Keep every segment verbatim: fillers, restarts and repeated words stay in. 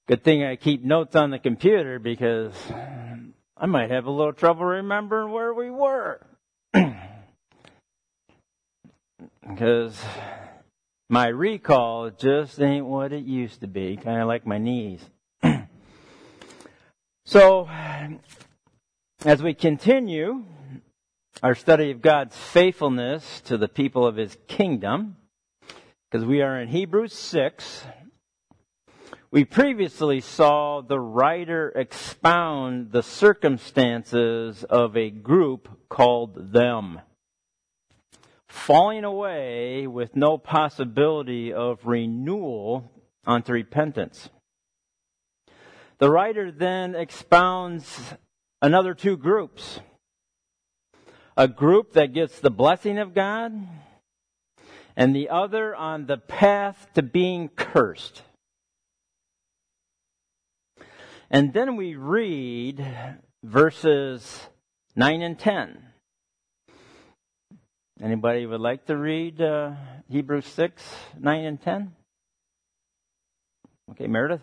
Good thing I keep notes on the computer because I might have a little trouble remembering where we were. Because my recall just ain't what it used to be, kind of like my knees. So, as we continue our study of God's faithfulness to the people of His kingdom, because we are in Hebrews six, we previously saw the writer expound the circumstances of a group called them, falling away with no possibility of renewal unto repentance. The writer then expounds another two groups. A group that gets the blessing of God, and the other on the path to being cursed. And then we read verses nine and ten. Anybody would like to read uh, Hebrews six, nine and ten? Okay, Meredith?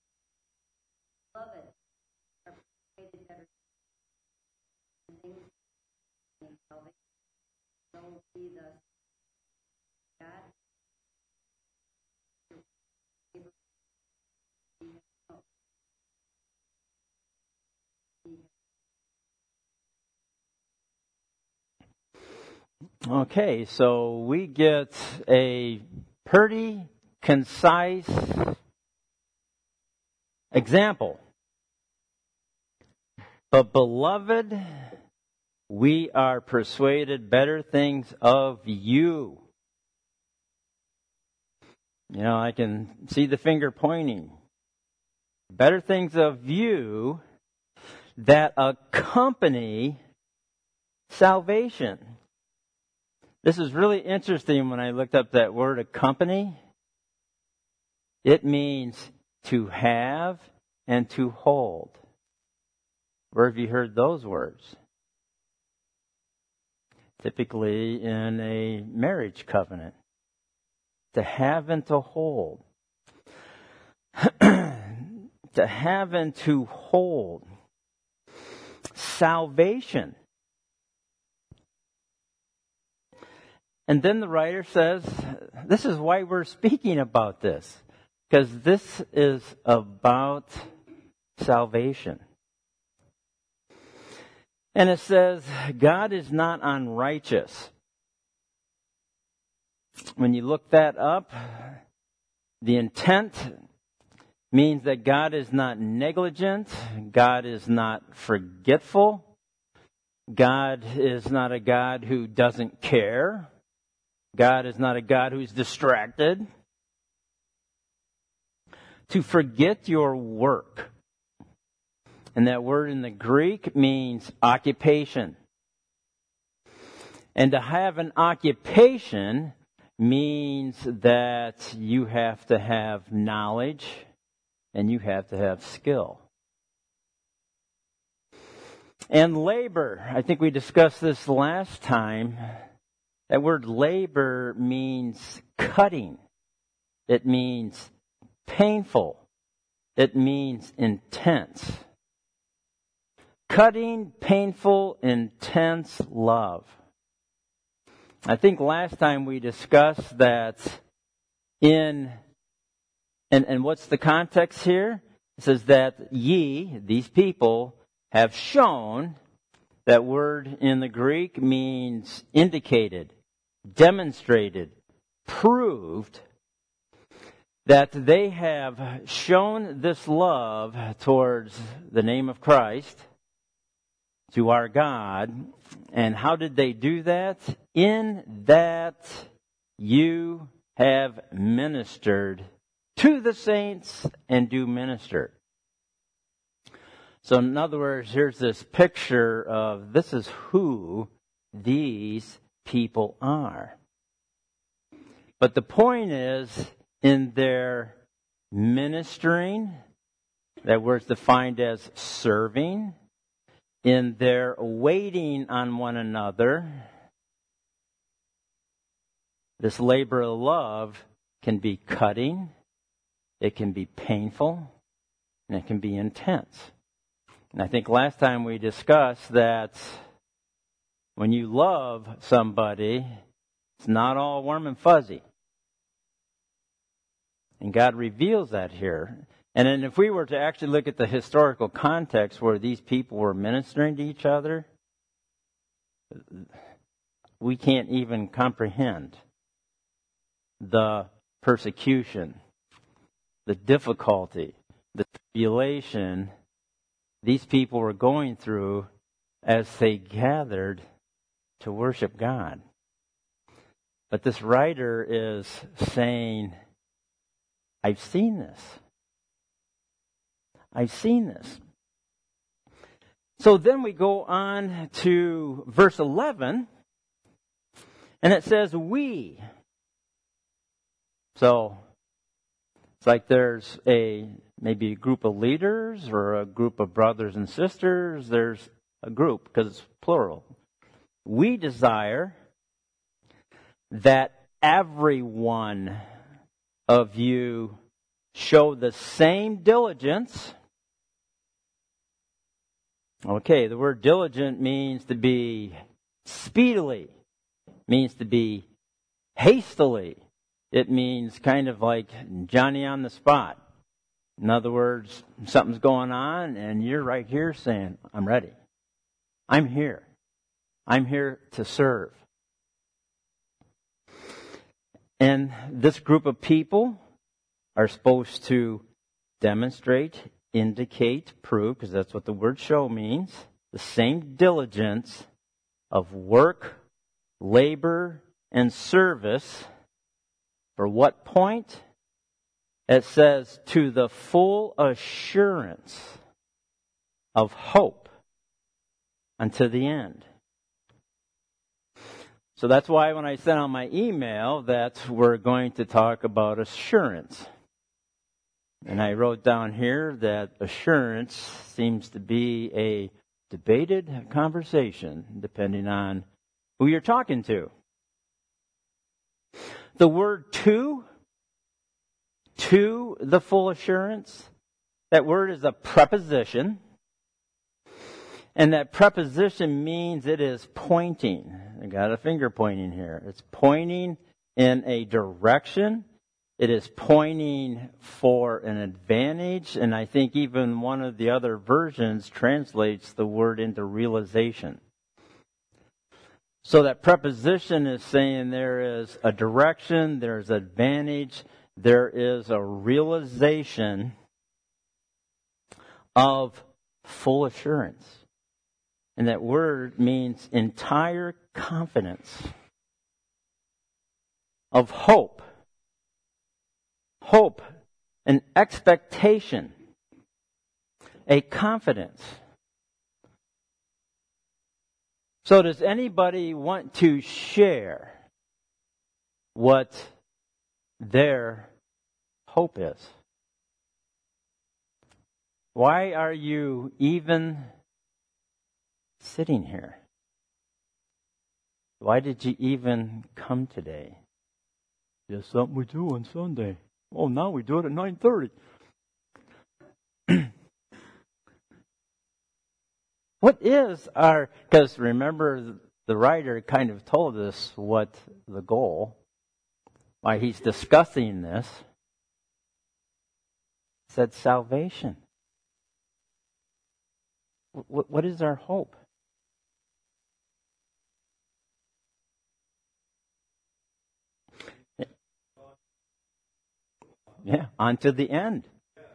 Okay, so we get a pretty concise example. But beloved, we are persuaded better things of you. You know, I can see the finger pointing. Better things of you that accompany salvation. This is really interesting when I looked up that word accompany. It means to have and to hold. Where have you heard those words? Typically in a marriage covenant. To have and to hold. To have and to hold. Salvation. And then the writer says, this is why we're speaking about this. Because this is about salvation. And it says, God is not unrighteous. When you look that up, the intent means that God is not negligent. God is not forgetful. God is not a God who doesn't care. God is not a God who's distracted. To forget your work. And that word in the Greek means occupation. And to have an occupation means that you have to have knowledge and you have to have skill. And labor, I think we discussed this last time. That word labor means cutting. It means painful. It means intense. Cutting, painful, intense love. I think last time we discussed that in, and, and what's the context here? It says that ye, these people, have shown. That word in the Greek means indicated, demonstrated, proved that they have shown this love towards the name of Christ, to our God. And how did they do that? In that you have ministered to the saints and do minister. So in other words, here's this picture of this is who these people are. But the point is, in their ministering, that word's defined as serving, in their waiting on one another, this labor of love can be cutting, it can be painful, and it can be intense. And I think last time we discussed that when you love somebody, it's not all warm and fuzzy. And God reveals that here. And then if we were to actually look at the historical context where these people were ministering to each other, we can't even comprehend the persecution, the difficulty, the tribulation these people were going through as they gathered to worship God. But this writer is saying, I've seen this. I've seen this. So then we go on to verse eleven, and it says, we. So it's like there's a maybe a group of leaders or a group of brothers and sisters. There's a group because it's plural. We desire that every one of you show the same diligence. Okay, the word diligent means to be speedily, means to be hastily. It means kind of like Johnny on the spot. In other words, something's going on and you're right here saying, I'm ready. I'm here. I'm here to serve. And this group of people are supposed to demonstrate, indicate, prove, because that's what the word show means, the same diligence of work, labor, and service. For what point? It says, to the full assurance of hope unto the end. So that's why when I sent out my email that we're going to talk about assurance. And I wrote down here that assurance seems to be a debated conversation depending on who you're talking to. The word to, to the full assurance, that word is a preposition. And that preposition means it is pointing. I got a finger pointing here. It's pointing in a direction. It is pointing for an advantage. And I think even one of the other versions translates the word into realization. So that preposition is saying there is a direction, there's advantage, there is a realization of full assurance. And that word means entire confidence of hope. Hope, an expectation, a confidence. So does anybody want to share what their hope is? Why are you even sitting here? Why did you even come today? Just something we do on Sunday. Oh, now we do it at nine thirty. What is our, because remember the writer kind of told us what the goal, why he's discussing this. He said salvation. What, what is our hope? Yeah, on to the end.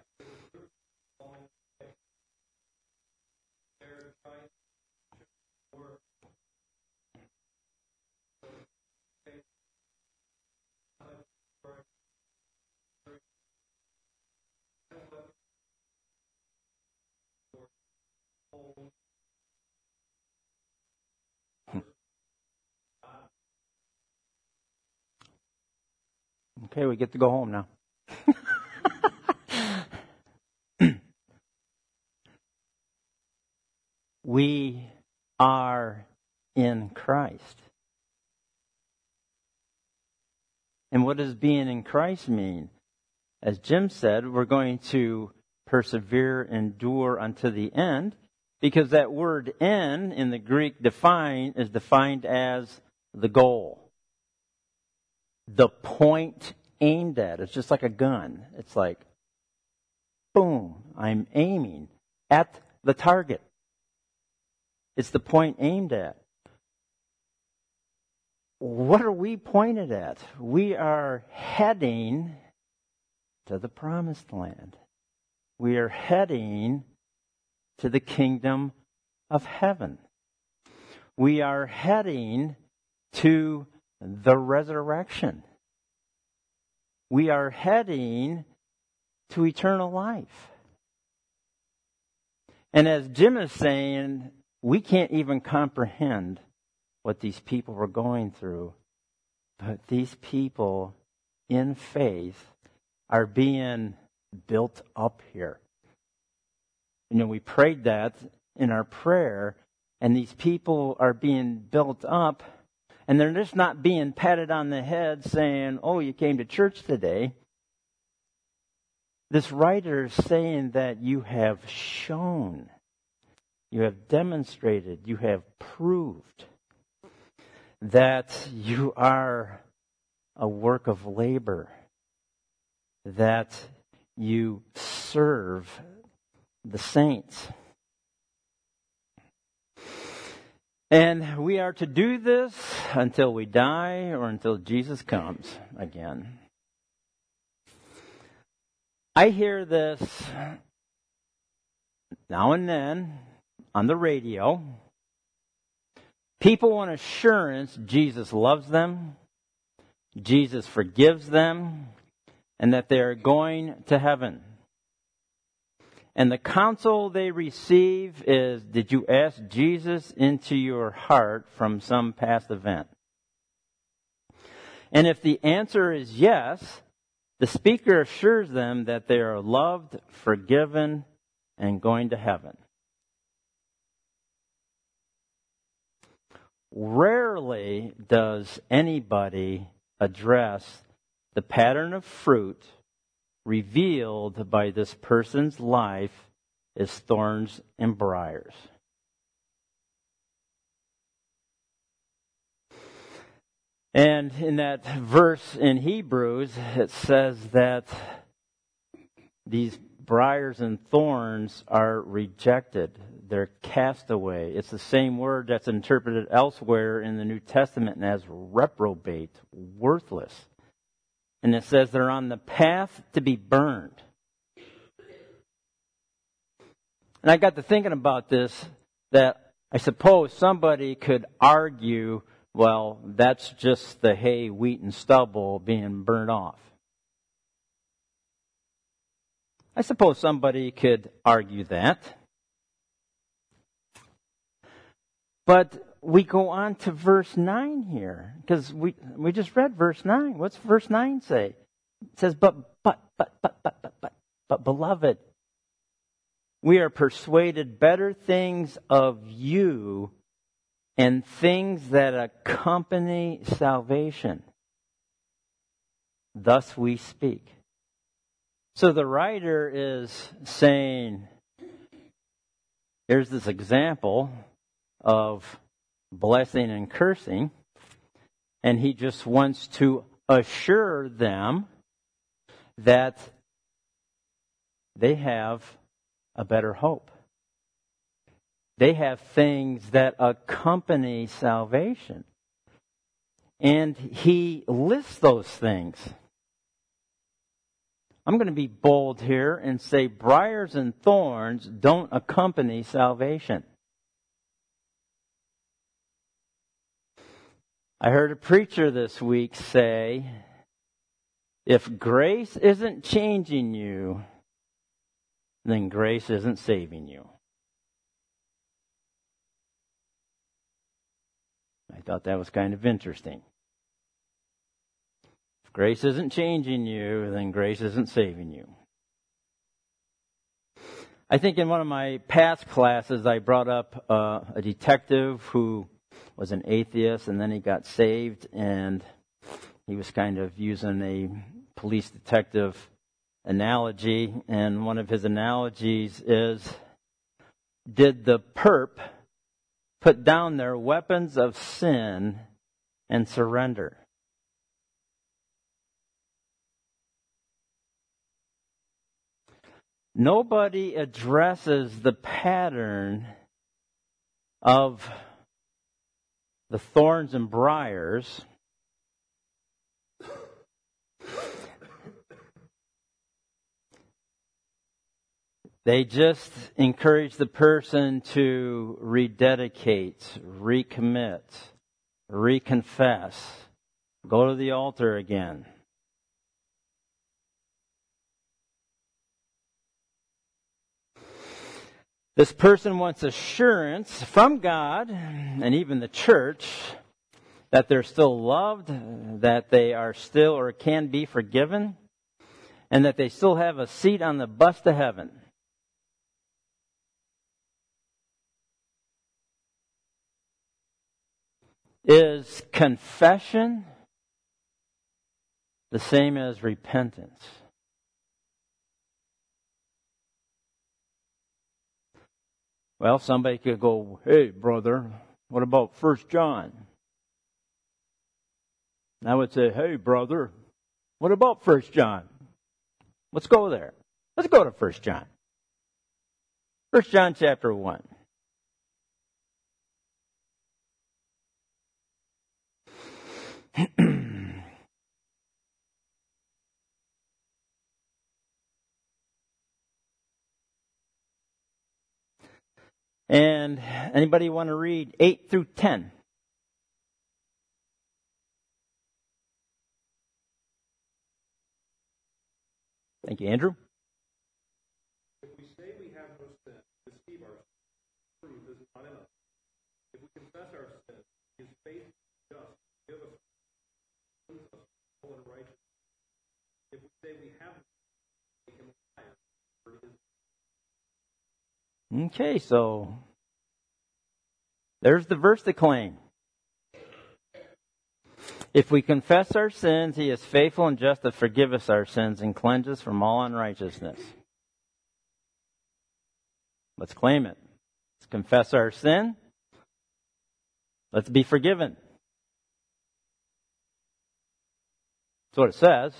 Okay, we get to go home now. We are in Christ. And what does being in Christ mean? As Jim said, we're going to persevere, endure unto the end, because that word "end" in the Greek define is defined as the goal, the point aimed at. It's just like a gun. It's like, boom, I'm aiming at the target. It's the point aimed at. What are we pointed at? We are heading to the promised land. We are heading to the kingdom of heaven. We are heading to the resurrection. We are heading to eternal life. And as Jim is saying, we can't even comprehend what these people were going through. But these people in faith are being built up here. You know, we prayed that in our prayer, and these people are being built up, and they're just not being patted on the head saying, oh, you came to church today. This writer is saying that you have shown, you have demonstrated, you have proved that you are a work of labor, that you serve the saints. And we are to do this until we die or until Jesus comes again. I hear this now and then on the radio. People want assurance Jesus loves them, Jesus forgives them, and that they are going to heaven. And the counsel they receive is, did you ask Jesus into your heart from some past event? And if the answer is yes, the speaker assures them that they are loved, forgiven, and going to heaven. Rarely does anybody address the pattern of fruit revealed by this person's life as thorns and briars. And in that verse in Hebrews, it says that these briars and thorns are rejected. They're cast away. It's the same word that's interpreted elsewhere in the New Testament as reprobate, worthless. And it says they're on the path to be burned. And I got to thinking about this, that I suppose somebody could argue, well, that's just the hay, wheat, and stubble being burned off. I suppose somebody could argue that. But we go on to verse nine here, because we we just read verse nine. What's verse nine say? It says, but, but, but, but, but, but, but, but, beloved, we are persuaded better things of you and things that accompany salvation. Thus we speak. So the writer is saying, here's this example of blessing and cursing, and he just wants to assure them that they have a better hope. They have things that accompany salvation. And he lists those things. I'm going to be bold here and say briars and thorns don't accompany salvation. I heard a preacher this week say, if grace isn't changing you, then grace isn't saving you. I thought that was kind of interesting. If grace isn't changing you, then grace isn't saving you. I think in one of my past classes, I brought up uh, a detective who was an atheist, and then he got saved, and he was kind of using a police detective analogy, and one of his analogies is, did the perp put down their weapons of sin and surrender? Nobody addresses the pattern of the thorns and briars. They just encourage the person to rededicate, recommit, reconfess, go to the altar again. This person wants assurance from God and even the church that they're still loved, that they are still or can be forgiven, and that they still have a seat on the bus to heaven. Is confession the same as repentance? Well, somebody could go, hey, brother, what about First John? And I would say, hey, brother, what about First John? Let's go there. Let's go to First John. First John chapter one. And anybody want to read eight through ten? Thank you, Andrew. If we say we have no sin, we deceive ourselves. The truth is not in us. If we confess our sin, He is faithful and just to forgive us, cleanse us from all unrighteousness. If we say we have no sin, we make Him a liar. For His Okay, so there's the verse to claim. If we confess our sins, He is faithful and just to forgive us our sins and cleanse us from all unrighteousness. Let's claim it. Let's confess our sin. Let's be forgiven. That's what it says.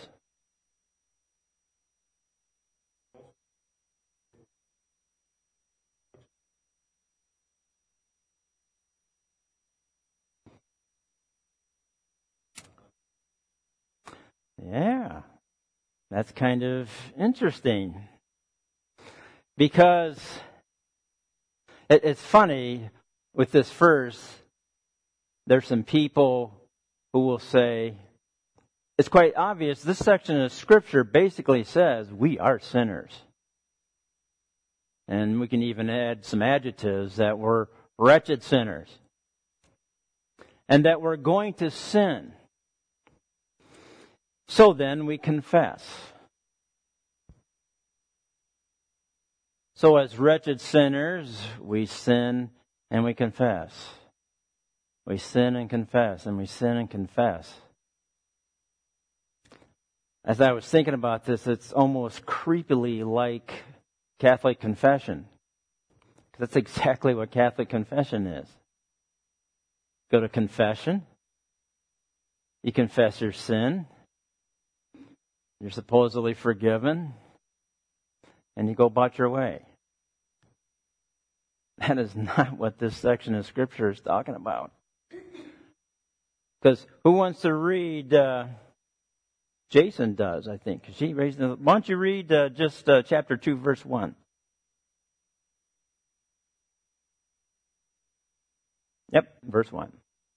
Yeah, that's kind of interesting. Because it, it's funny with this verse, there's some people who will say, it's quite obvious, this section of Scripture basically says we are sinners. And we can even add some adjectives that we're wretched sinners. And that we're going to sin. So then we confess. So as wretched sinners, we sin and we confess. We sin and confess, and we sin and confess. As I was thinking about this, it's almost creepily like Catholic confession. That's exactly what Catholic confession is. Go to confession. You confess your sin. You're supposedly forgiven, and you go about your way. That is not what this section of Scripture is talking about. Because who wants to read? Uh, Jason does, I think. She raised. Why don't you read uh, just uh, chapter two, verse one? Yep, verse one.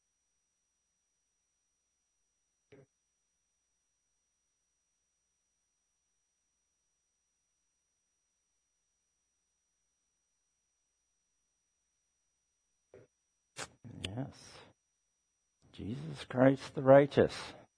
Yes. Jesus Christ the righteous.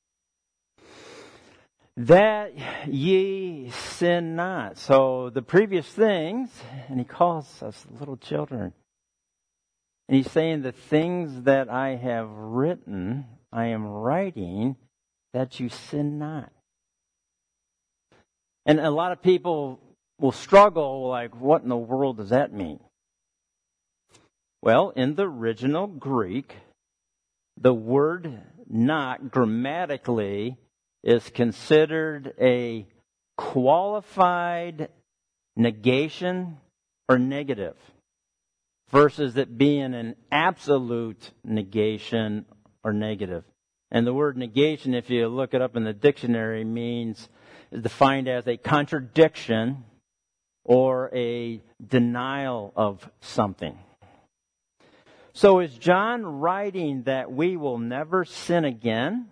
That ye sin not. So the previous things, and he calls us little children. And he's saying the things that I have written, I am writing, that you sin not. And a lot of people will struggle, like, what in the world does that mean? Well, in the original Greek, the word not grammatically is considered a qualified negation or negative versus it being an absolute negation or negative. And the word negation, if you look it up in the dictionary, means is defined as a contradiction or a denial of something. So is John writing that we will never sin again?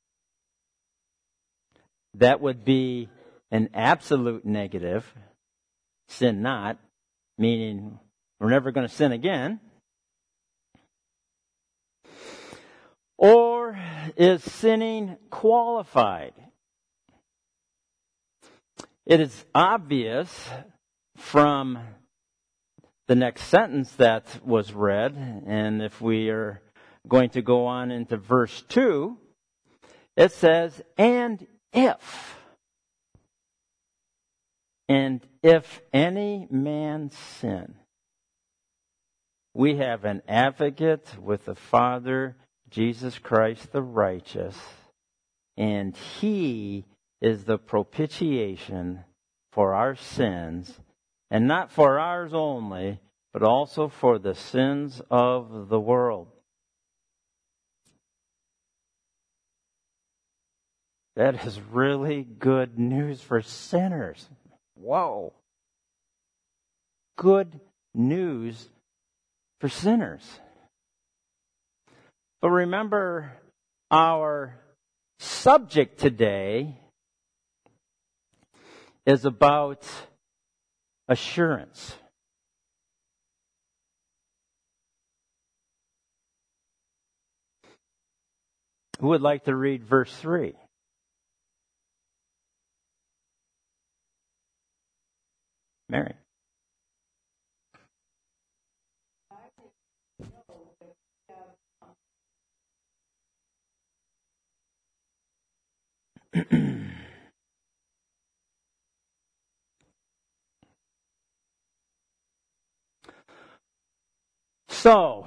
That would be an absolute negative. Sin not, meaning we're never going to sin again. Or is sinning qualified? It is obvious from the next sentence that was read, and if we are going to go on into verse two, it says, and if, and if any man sin, we have an advocate with the Father, Jesus Christ the righteous, and he is the propitiation for our sins, and not for ours only, but also for the sins of the world. That is really good news for sinners. Whoa. Good news for sinners. But remember, our subject today is about assurance. Who would like to read verse three? Mary. So,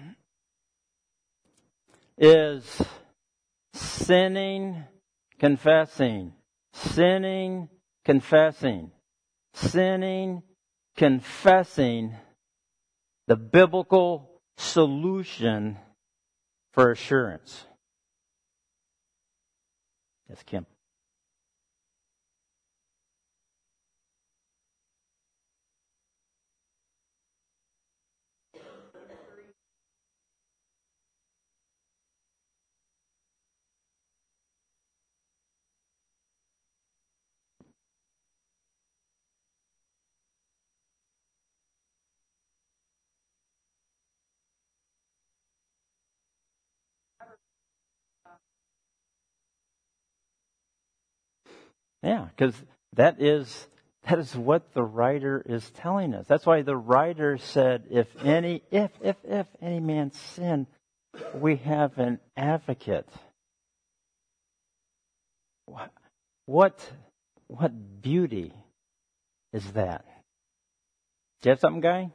is sinning, confessing, sinning, confessing, sinning, confessing the biblical solution for assurance? Yes, Kim. Yeah, because that is that is what the writer is telling us. That's why the writer said, "If any, if if if any man sin, we have an advocate." What what beauty is that? Do you have something, Guy?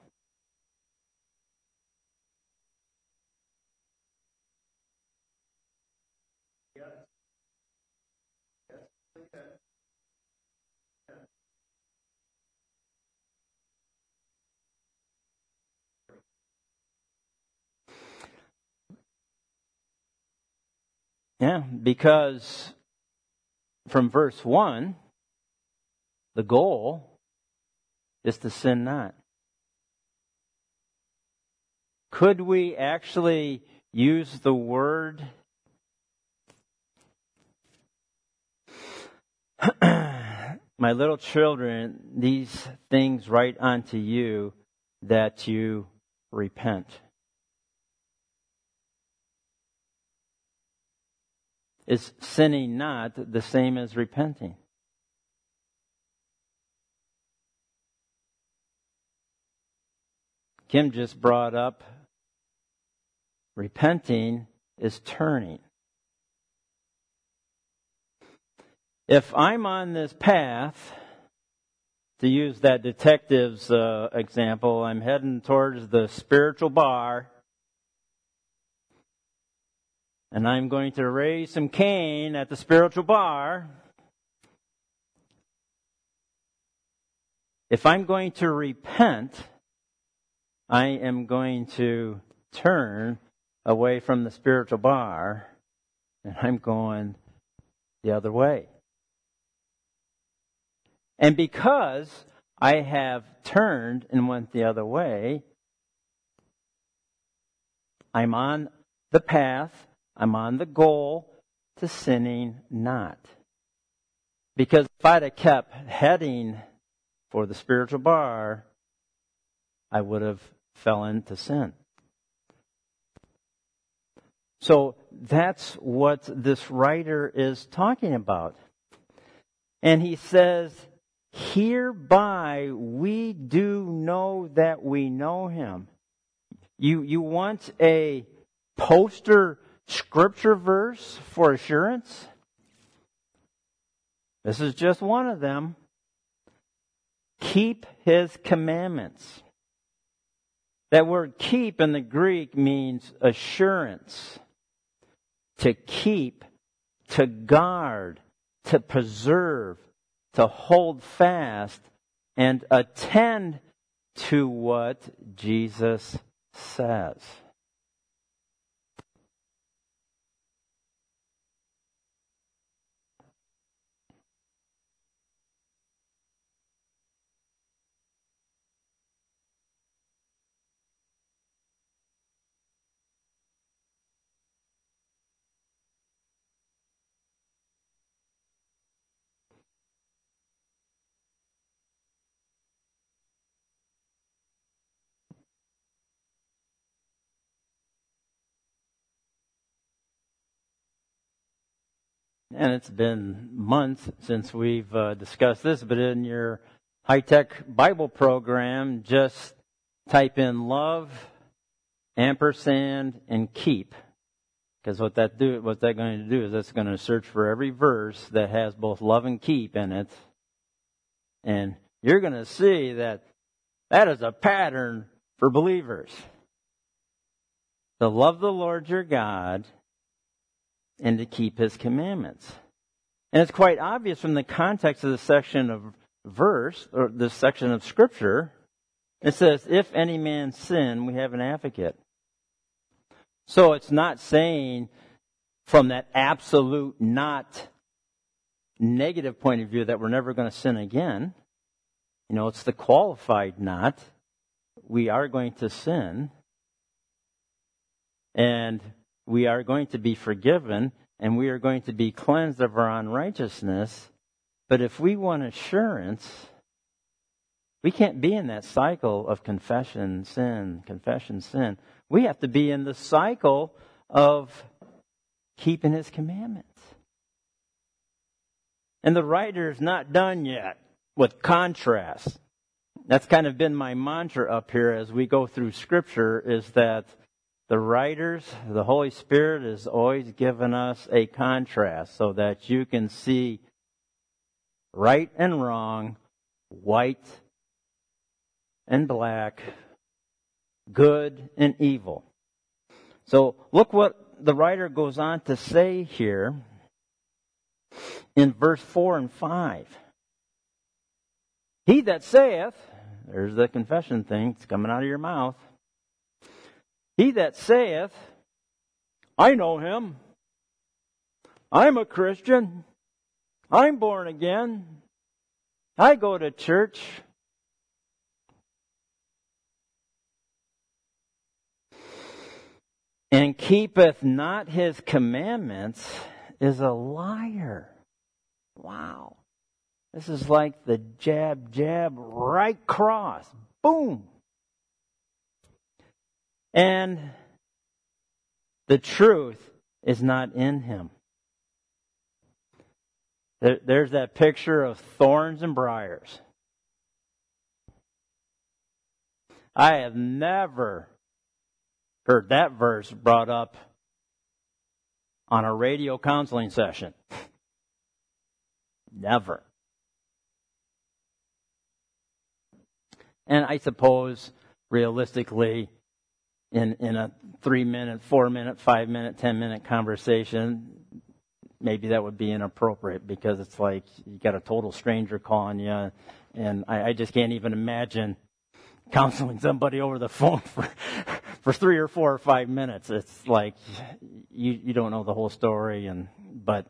Yeah, because from verse one, the goal is to sin not. Could we actually use the word my little children, these things write unto you that you repent? Is sinning not the same as repenting? Kim just brought up repenting is turning. If I'm on this path to use that detective's uh, example, I'm heading towards the spiritual bar, and I'm going to raise some cane at the spiritual bar. If I'm going to repent, I am going to turn away from the spiritual bar, and I'm going the other way. And because I have turned and went the other way, I'm on the path, I'm on the goal to sinning not. Because if I'd have kept heading for the spiritual bar, I would have fell into sin. So that's what this writer is talking about. And he says, hereby we do know that we know him. You, you want a poster scripture verse for assurance? This is just one of them. Keep his commandments. That word keep in the Greek means assurance. To keep, to guard, to preserve, to hold fast, and attend to what Jesus says. And it's been months since we've uh, discussed this, but in your high-tech Bible program, just type in love, ampersand, and keep. Because what that do, what that's going to do is that's going to search for every verse that has both love and keep in it. And you're going to see that that is a pattern for believers. To love the Lord your God and to keep his commandments. And it's quite obvious from the context of this section of verse, or this section of Scripture, it says, if any man sin, we have an advocate. So it's not saying from that absolute not negative point of view that we're never going to sin again. You know, it's the qualified not. We are going to sin. And we are going to be forgiven, and we are going to be cleansed of our unrighteousness. But if we want assurance, we can't be in that cycle of confession, sin, confession, sin. We have to be in the cycle of keeping his commandments. And the writer's not done yet with contrast. That's kind of been my mantra up here as we go through Scripture, is that the writers, the Holy Spirit has always given us a contrast so that you can see right and wrong, white and black, good and evil. So look what the writer goes on to say here in verse four and five. He that saith, there's the confession thing, it's coming out of your mouth. He that saith, I know him, I'm a Christian, I'm born again, I go to church, and keepeth not his commandments, is a liar. Wow. This is like the jab, jab, right cross. Boom. And the truth is not in him. There, there's that picture of thorns and briars. I have never heard that verse brought up on a radio counseling session. Never. And I suppose, realistically, in, in a three-minute, four-minute, five-minute, ten-minute conversation, maybe that would be inappropriate because it's like you got a total stranger calling you, and I, I just can't even imagine counseling somebody over the phone for for three or four or five minutes. It's like you you don't know the whole story, and but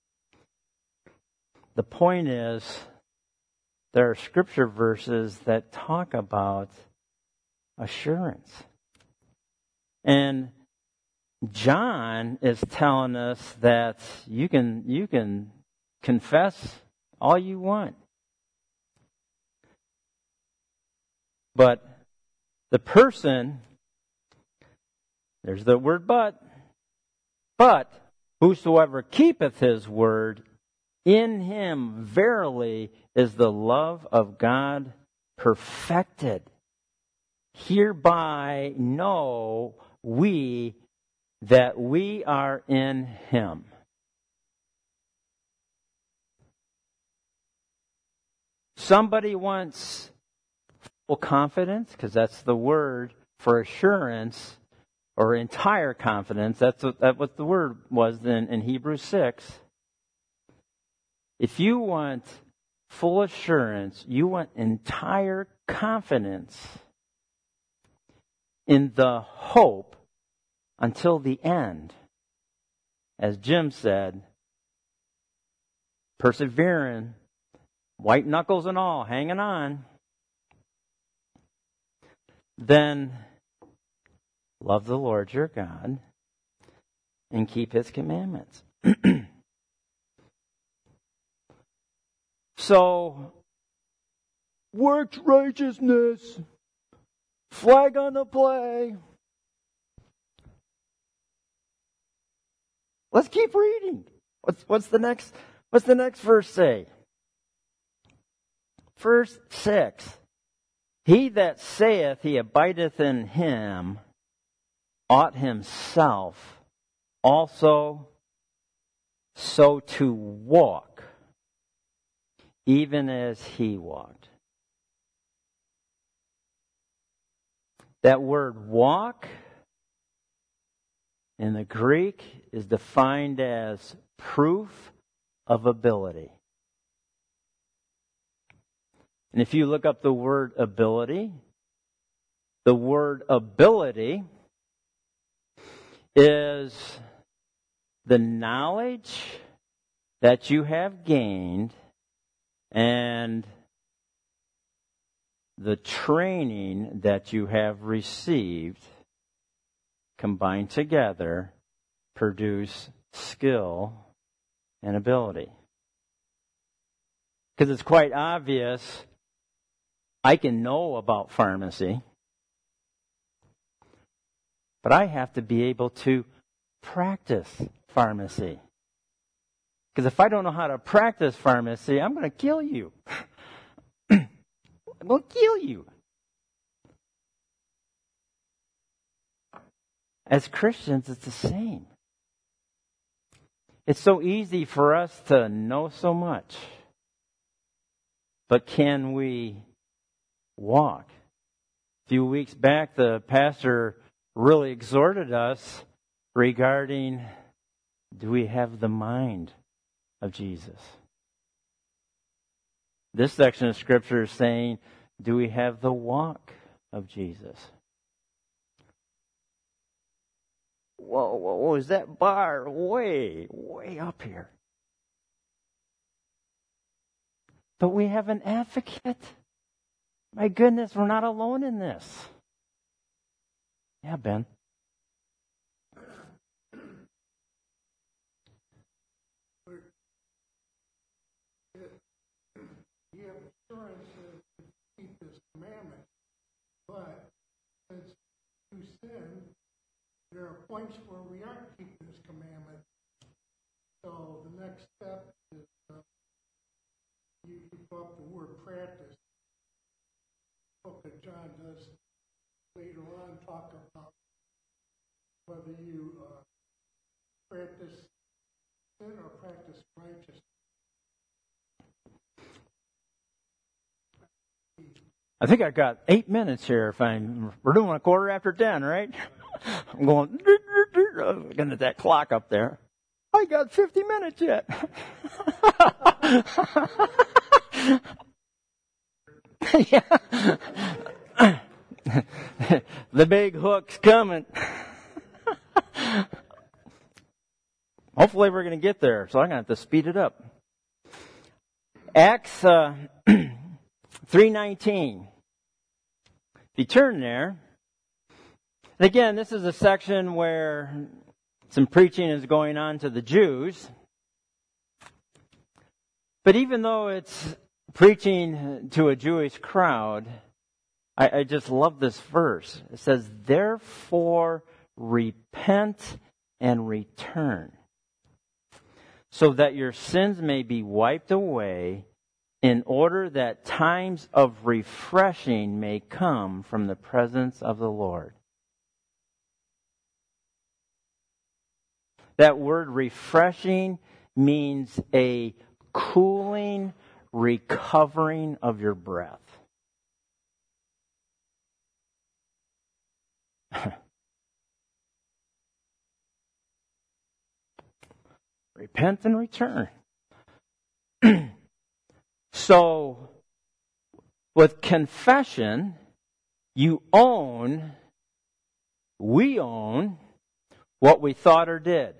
the point is there are scripture verses that talk about assurance. And John is telling us that you can you can confess all you want. But the person, there's the word but, but whosoever keepeth his word, in him verily is the love of God perfected. Hereby know we that we are in him. Somebody wants full confidence, because that's the word for assurance, or entire confidence. That's what, that what the word was in, in Hebrews six. If you want full assurance, you want entire confidence in the hope until the end. As Jim said, persevering, white knuckles and all, hanging on. Then love the Lord your God and keep his commandments. So, works righteousness, flag on the play. Let's keep reading. What's what's the next what's the next verse say? Verse six. He that saith he abideth in him ought himself also so to walk, even as he walked. That word walk in the Greek is defined as proof of ability. And if you look up the word ability, the word ability is the knowledge that you have gained and the training that you have received combined together produce skill and ability. Because it's quite obvious I can know about pharmacy, but I have to be able to practice pharmacy. Because if I don't know how to practice pharmacy, I'm going to kill you. I'm going to kill you. As Christians, it's the same. It's so easy for us to know so much. But can we walk? A few weeks back, the pastor really exhorted us regarding, do we have the mind of Jesus? This section of Scripture is saying, do we have the walk of Jesus? Whoa, whoa, whoa, is that bar way, way up here? But we have an advocate. My goodness, we're not alone in this. Yeah, Ben. You have assurance to keep His commandment, but since you sin, there are points where we aren't keeping His commandment. So the next step is uh, you, you brought the word practice. The book of John does later on talk about whether you uh, practice sin or practice righteousness. I think I got eight minutes here. If I'm, we're doing a quarter after ten, right? I'm going, looking at that clock up there. I got fifty minutes yet. Yeah. The big hook's coming. Hopefully we're going to get there, so I'm going to have to speed it up. Acts uh, three nineteen. If you turn there, and again, this is a section where some preaching is going on to the Jews. But even though it's preaching to a Jewish crowd, I, I just love this verse. It says, therefore repent and return, so that your sins may be wiped away, in order that times of refreshing may come from the presence of the Lord. That word refreshing means a cooling, recovering of your breath. Repent and return. So, with confession, you own, we own, what we thought or did.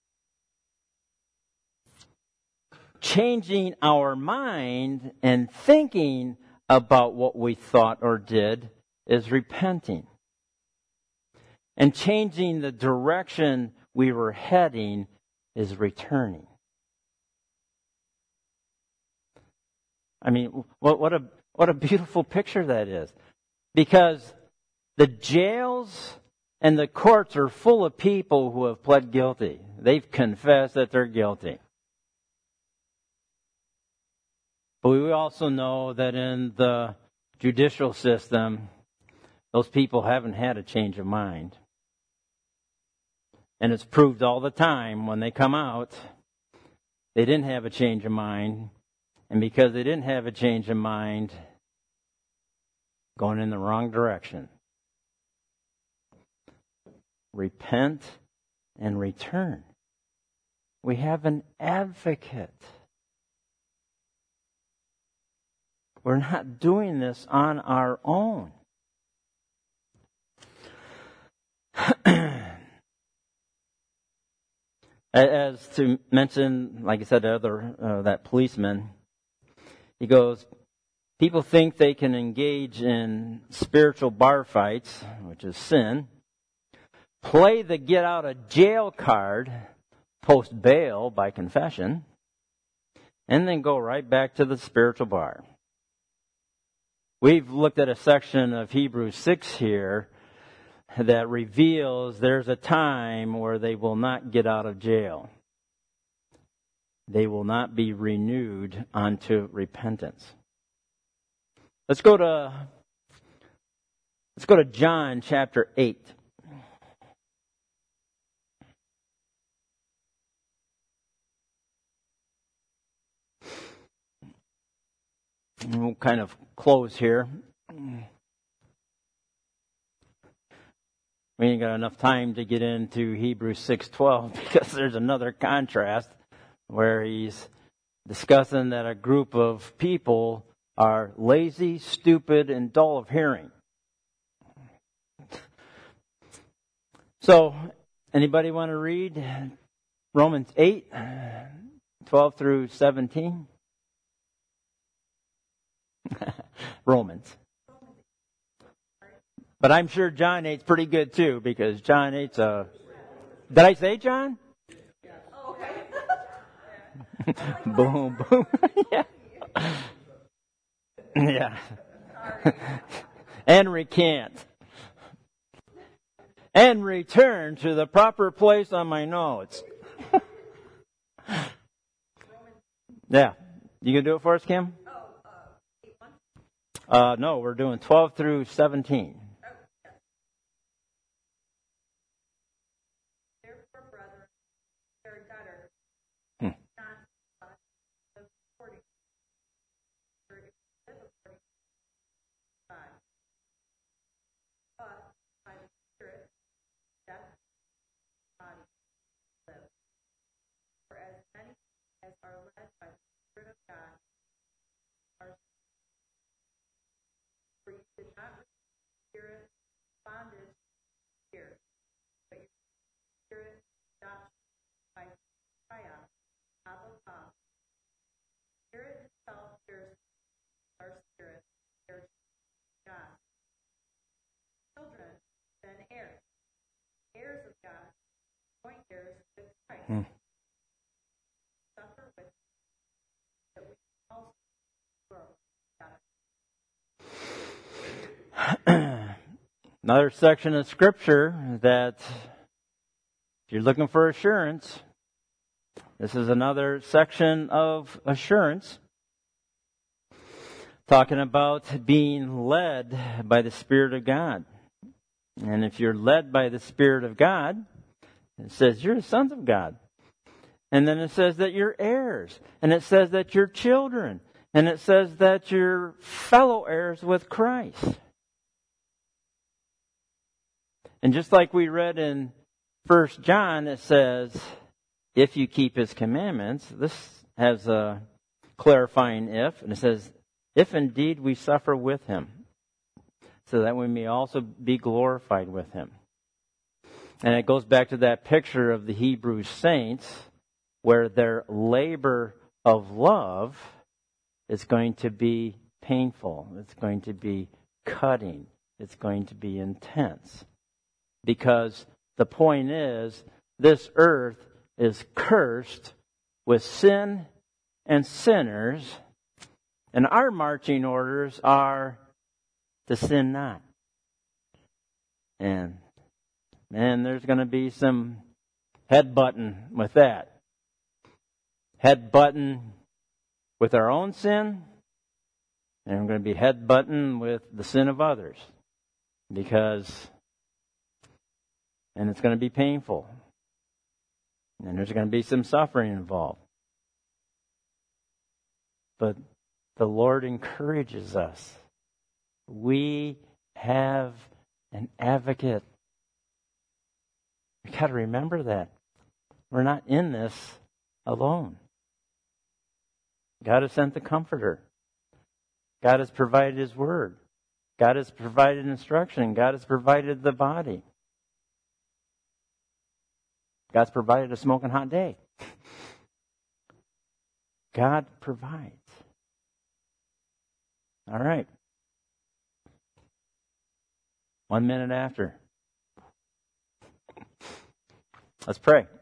Changing our mind and thinking about what we thought or did is repenting. And changing the direction we were heading is returning. I mean, what, what a what a beautiful picture that is. Because the jails and the courts are full of people who have pled guilty. They've confessed that they're guilty. But we also know that in the judicial system, those people haven't had a change of mind. And it's proved all the time when they come out, they didn't have a change of mind. And because they didn't have a change of mind, going in the wrong direction. Repent and return. We have an advocate. We're not doing this on our own. As to mention, like I said, the other uh, that policeman, he goes, people think they can engage in spiritual bar fights, which is sin, play the get out of jail card, post bail by confession, and then go right back to the spiritual bar. We've looked at a section of Hebrews six here that reveals there's a time where they will not get out of jail. They will not be renewed unto repentance. Let's go to let's go to John chapter eight. And we'll kind of close here. We ain't got enough time to get into Hebrews six twelve because there's another contrast where he's discussing that a group of people are lazy, stupid, and dull of hearing. So, anybody want to read Romans eight, twelve through seventeen? Romans. But I'm sure John eight's pretty good too, because John eight's a... Did I say John? Oh, okay. Boom, boom. Yeah. Yeah. And recant. And return to the proper place on my notes. Yeah. You gonna do it for us, Kim? Oh, uh, eight one? Uh, no, we're doing twelve through seventeen. Oh, yes. Therefore, brethren, we are debtors, Hmm. not God, live according to, for if we live according to God, Hmm. Suffer with that we also grow. Another section of Scripture that, if you're looking for assurance, this is another section of assurance. Talking about being led by the Spirit of God. And if you're led by the Spirit of God, it says you're the sons of God. And then it says that you're heirs. And it says that you're children. And it says that you're fellow heirs with Christ. And just like we read in First John, it says, if you keep His commandments, this has a clarifying if, and it says, if indeed we suffer with Him, so that we may also be glorified with Him. And it goes back to that picture of the Hebrew saints, where their labor of love is going to be painful. It's going to be cutting. It's going to be intense. Because the point is, this earth is cursed with sin and sinners, and our marching orders are to sin not. And, man, there's going to be some headbutting with that. Headbutting with our own sin, and we're going to be headbutting with the sin of others. Because, and it's going to be painful. And there's going to be some suffering involved. But the Lord encourages us. We have an advocate. We've got to remember that. We're not in this alone. God has sent the Comforter. God has provided His Word. God has provided instruction. God has provided the body. God's provided a smoking hot day. God provides. All right. One minute after. Let's pray.